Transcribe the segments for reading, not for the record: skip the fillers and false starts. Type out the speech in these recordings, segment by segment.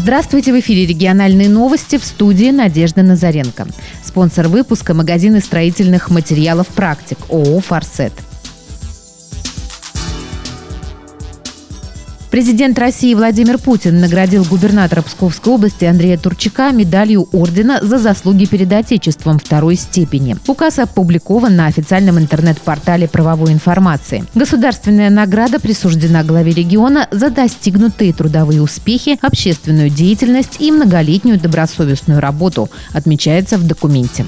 Здравствуйте, в эфире региональные новости, в студии Надежда Назаренко. Спонсор выпуска – магазины строительных материалов «Практик» ООО «Форсет». Президент России Владимир Путин наградил губернатора Псковской области Андрея Турчака медалью ордена за заслуги перед Отечеством второй степени. Указ опубликован на официальном интернет-портале правовой информации. Государственная награда присуждена главе региона за достигнутые трудовые успехи, общественную деятельность и многолетнюю добросовестную работу, отмечается в документе.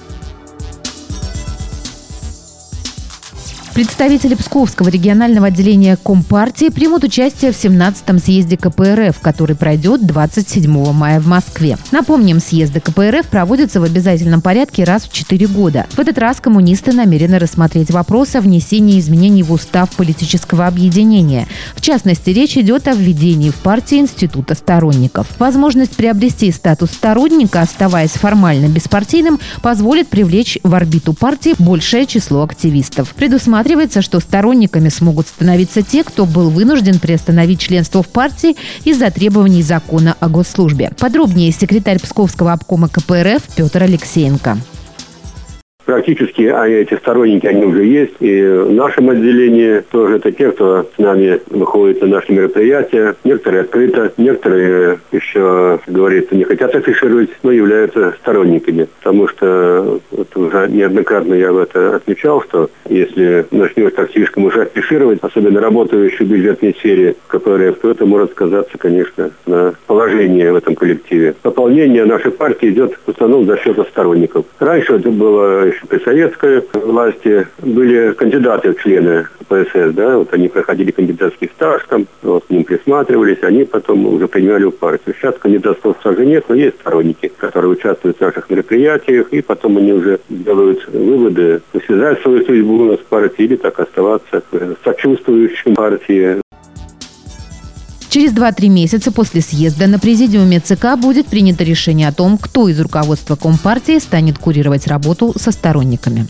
Представители Псковского регионального отделения Компартии примут участие в 17-м съезде КПРФ, который пройдет 27 мая в Москве. Напомним, съезды КПРФ проводятся в обязательном порядке раз в 4 года. В этот раз коммунисты намерены рассмотреть вопрос о внесении изменений в устав политического объединения. В частности, речь идет о введении в партии института сторонников. Возможность приобрести статус сторонника, оставаясь формально беспартийным, позволит привлечь в орбиту партии большее число активистов. Предусматривается, что сторонниками смогут становиться те, кто был вынужден приостановить членство в партии из-за требований закона о госслужбе. Подробнее секретарь Псковского обкома КПРФ Петр Алексеенко. Практически эти сторонники, они уже есть. И в нашем отделении тоже это те, кто с нами выходит на наши мероприятия. Некоторые открыто, некоторые еще, как говорится, не хотят афишировать, но являются сторонниками. Потому что уже неоднократно я это отмечал, что если начнешь так слишком уже афишировать, особенно работающую в бюджетной сфере КПРФ, то это может сказаться, конечно, на положении в этом коллективе. Пополнение нашей партии идет в основном за счет сторонников. Раньше это было при советской власти, были кандидаты в члены КПСС, да, вот они проходили кандидатский стаж, там, вот, к ним присматривались, они потом уже принимали в партию. Сейчас кандидатского стажа нет, но есть сторонники, которые участвуют в наших мероприятиях, и потом они уже делают выводы, связать свою судьбу с партией или так оставаться сочувствующим партии. Через 2-3 месяца после съезда на президиуме ЦК будет принято решение о том, кто из руководства Компартии станет курировать работу со сторонниками.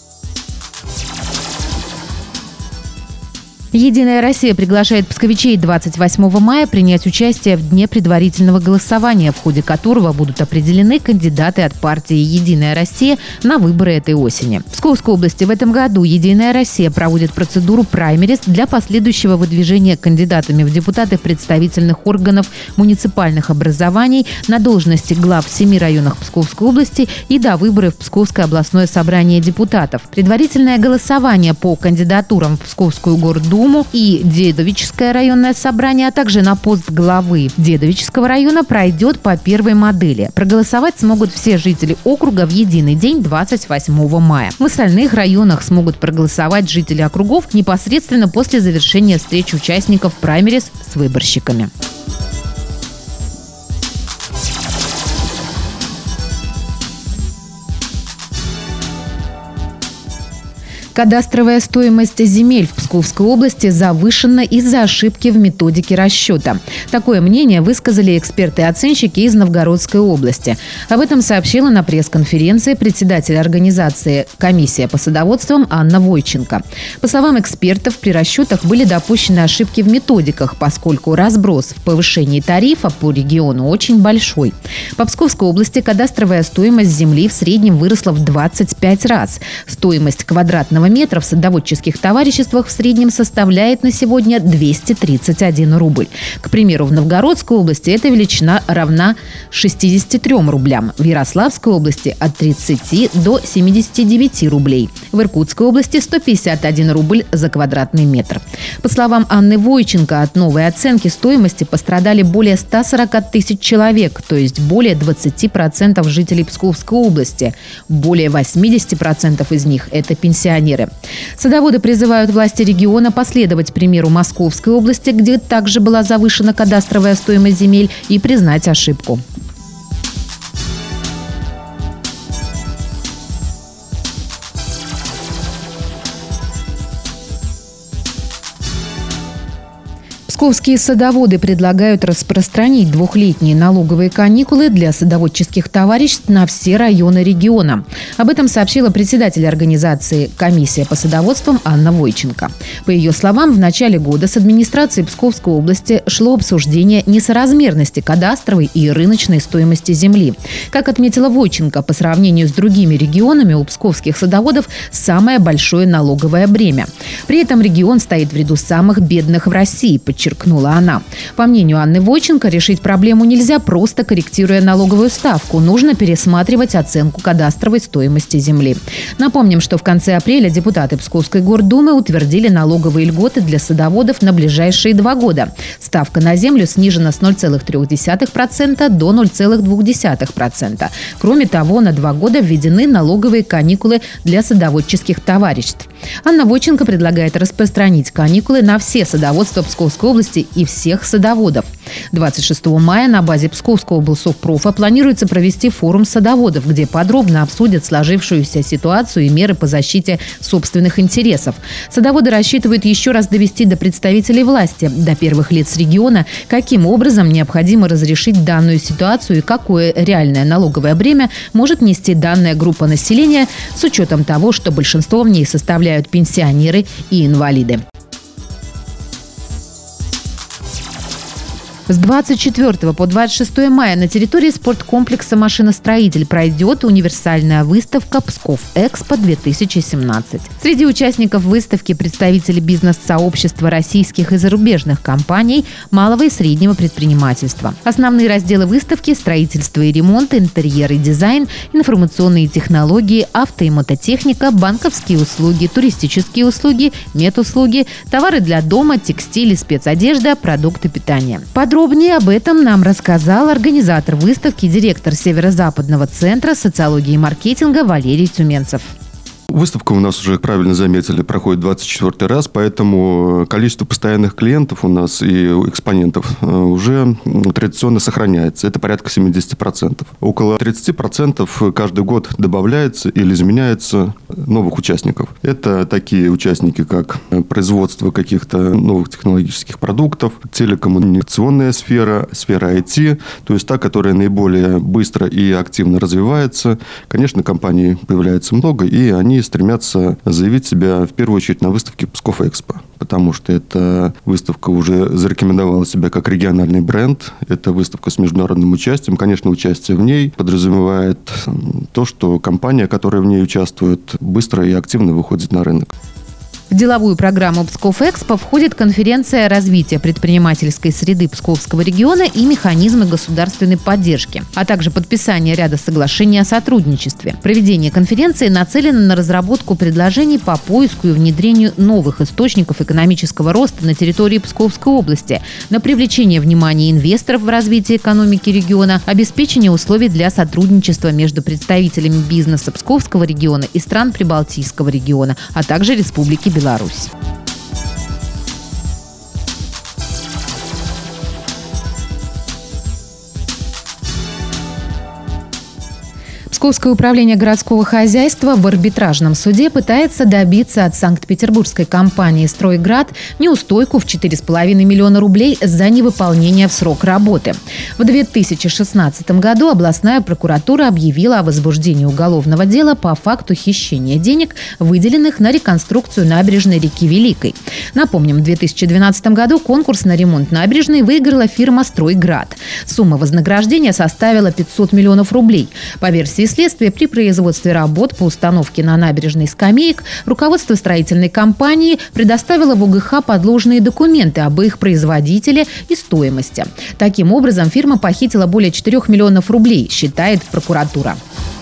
«Единая Россия» приглашает псковичей 28 мая принять участие в дне предварительного голосования, в ходе которого будут определены кандидаты от партии «Единая Россия» на выборы этой осени. В Псковской области в этом году «Единая Россия» проводит процедуру праймериз для последующего выдвижения кандидатами в депутаты представительных органов муниципальных образований на должности глав 7 районов Псковской области и до выборов в Псковское областное собрание депутатов. Предварительное голосование по кандидатурам в Псковскую гордуму и Дедовическое районное собрание, а также на пост главы Дедовического района пройдет по первой модели. Проголосовать смогут все жители округа в единый день 28 мая. В остальных районах смогут проголосовать жители округов непосредственно после завершения встреч участников праймериз с выборщиками. Кадастровая стоимость земель в Псковской области завышена из-за ошибки в методике расчета. Такое мнение высказали эксперты-оценщики из Новгородской области. Об этом сообщила на пресс-конференции председатель организации «Комиссия по садоводствам» Анна Войченко. По словам экспертов, при расчетах были допущены ошибки в методиках, поскольку разброс в повышении тарифа по региону очень большой. По Псковской области кадастровая стоимость земли в среднем выросла в 25 раз. Стоимость квадратного метра в садоводческих товариществах в среднем составляет на сегодня 231 рубль. К примеру, в Новгородской области эта величина равна 63 рублям, в Ярославской области от 30 до 79 рублей, в Иркутской области 151 рубль за квадратный метр. По словам Анны Войченко, от новой оценки стоимости пострадали более 140 тысяч человек, то есть более 20% жителей Псковской области. Более 80% из них – это пенсионеры. Садоводы призывают власти региона последовать примеру Московской области, где также была завышена кадастровая стоимость земель, и признать ошибку. Псковские садоводы предлагают распространить двухлетние налоговые каникулы для садоводческих товариществ на все районы региона. Об этом сообщила председатель организации «Комиссия по садоводствам» Анна Войченко. По ее словам, в начале года с администрацией Псковской области шло обсуждение несоразмерности кадастровой и рыночной стоимости земли. Как отметила Войченко, по сравнению с другими регионами у псковских садоводов самое большое налоговое бремя. При этом регион стоит в ряду самых бедных в России, подчеркнула она. По мнению Анны Войченко, решить проблему нельзя, просто корректируя налоговую ставку. Нужно пересматривать оценку кадастровой стоимости земли. Напомним, что в конце апреля депутаты Псковской гордумы утвердили налоговые льготы для садоводов на ближайшие 2 года. Ставка на землю снижена с 0,3% до 0,2%. Кроме того, на 2 года введены налоговые каникулы для садоводческих товариществ. Анна Войченко предлагает распространить каникулы на все садоводства Псковской области и всех садоводов. 26 мая на базе Псковского облсовпрофа планируется провести форум садоводов, где подробно обсудят сложившуюся ситуацию и меры по защите собственных интересов. Садоводы рассчитывают еще раз довести до представителей власти, до первых лиц региона, каким образом необходимо разрешить данную ситуацию и какое реальное налоговое бремя может нести данная группа населения с учетом того, что большинство в ней составляют пенсионеры и инвалиды. С 24 по 26 мая на территории спорткомплекса «Машиностроитель» пройдет универсальная выставка «Псков-Экспо-2017». Среди участников выставки представители бизнес-сообщества российских и зарубежных компаний, малого и среднего предпринимательства. Основные разделы выставки – строительство и ремонт, интерьер и дизайн, информационные технологии, авто и мототехника, банковские услуги, туристические услуги, медуслуги, товары для дома, текстиль и спецодежда, продукты питания. Подробнее об этом нам рассказал организатор выставки, директор Северо-Западного центра социологии и маркетинга Валерий Тюменцев. Выставка у нас уже, правильно заметили, проходит 24-й раз, поэтому количество постоянных клиентов у нас и экспонентов уже традиционно сохраняется. Это порядка 70%. Около 30% каждый год добавляется или изменяется новых участников. Это такие участники, как производство каких-то новых технологических продуктов, телекоммуникационная сфера, сфера IT, то есть та, которая наиболее быстро и активно развивается. Конечно, компаний появляется много, и они стремятся заявить себя в первую очередь на выставке Псков-Экспо, потому что эта выставка уже зарекомендовала себя как региональный бренд. Это выставка с международным участием. Конечно, участие в ней подразумевает то, что компания, которая в ней участвует, быстро и активно выходит на рынок. В деловую программу Псков-Экспо входит конференция развития предпринимательской среды Псковского региона и механизмы государственной поддержки, а также подписание ряда соглашений о сотрудничестве. Проведение конференции нацелено на разработку предложений по поиску и внедрению новых источников экономического роста на территории Псковской области, на привлечение внимания инвесторов в развитие экономики региона, обеспечение условий для сотрудничества между представителями бизнеса Псковского региона и стран Прибалтийского региона, а также Республики Беларусь. Псковское управление городского хозяйства в арбитражном суде пытается добиться от санкт-петербургской компании «Стройград» неустойку в 4,5 миллиона рублей за невыполнение в срок работы. В 2016 году областная прокуратура объявила о возбуждении уголовного дела по факту хищения денег, выделенных на реконструкцию набережной реки Великой. Напомним, в 2012 году конкурс на ремонт набережной выиграла фирма «Стройград». Сумма вознаграждения составила 500 миллионов рублей. По версии следствия, при производстве работ по установке на набережной скамеек руководство строительной компании предоставило в УГХ подложные документы об их производителе и стоимости. Таким образом, фирма похитила более 4 миллионов рублей, считает прокуратура.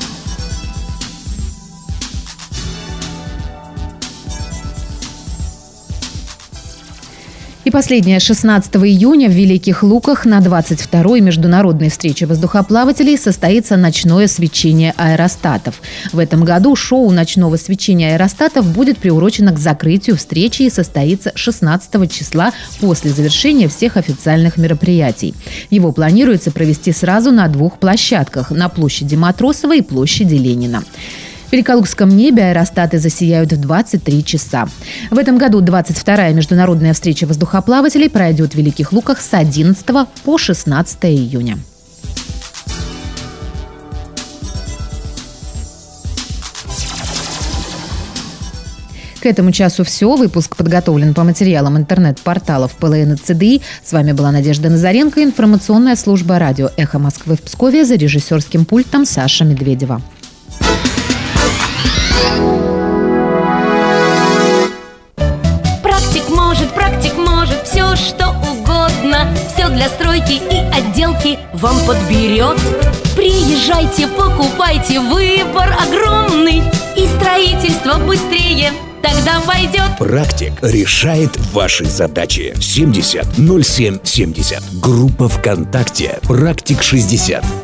И последнее. 16 июня в Великих Луках на 22-й международной встрече воздухоплавателей состоится ночное свечение аэростатов. В этом году шоу ночного свечения аэростатов будет приурочено к закрытию встречи и состоится 16 числа после завершения всех официальных мероприятий. Его планируется провести сразу на 2 площадках – на площади Матросова и площади Ленина. Великолукском небе аэростаты засияют в 23 часа. В этом году 22-я международная встреча воздухоплавателей пройдет в Великих Луках с 11 по 16 июня. К этому часу все. Выпуск подготовлен по материалам интернет-порталов ПЛН и ЦДИ. С вами была Надежда Назаренко, информационная служба радио «Эхо Москвы» в Пскове, за режиссерским пультом Саша Медведева. Практик может все, что угодно. Все для стройки и отделки вам подберет. Приезжайте, покупайте, выбор огромный. И строительство быстрее тогда пойдет. Практик решает ваши задачи. 70 07 70. Группа ВКонтакте «Практик 60».